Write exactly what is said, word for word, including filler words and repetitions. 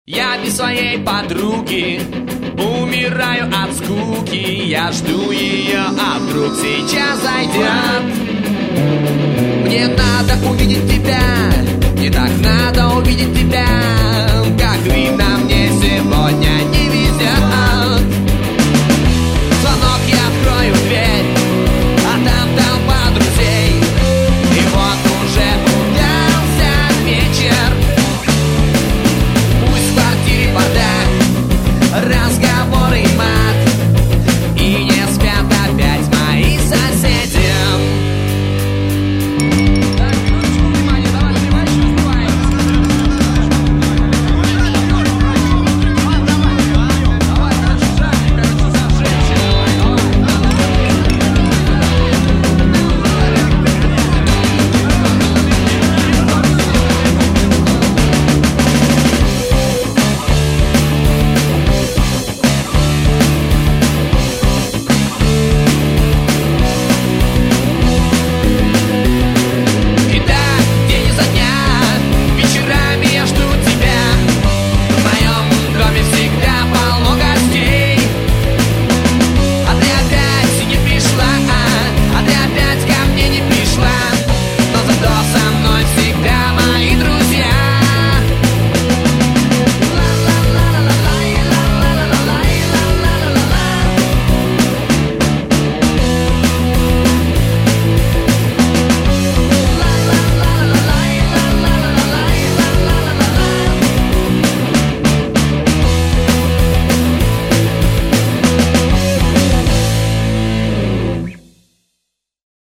Я без своей подруги умираю от скуки. Я жду ее, а вдруг сейчас зайдет. Мне надо увидеть тебя, мне так надо увидеть тебя, как ты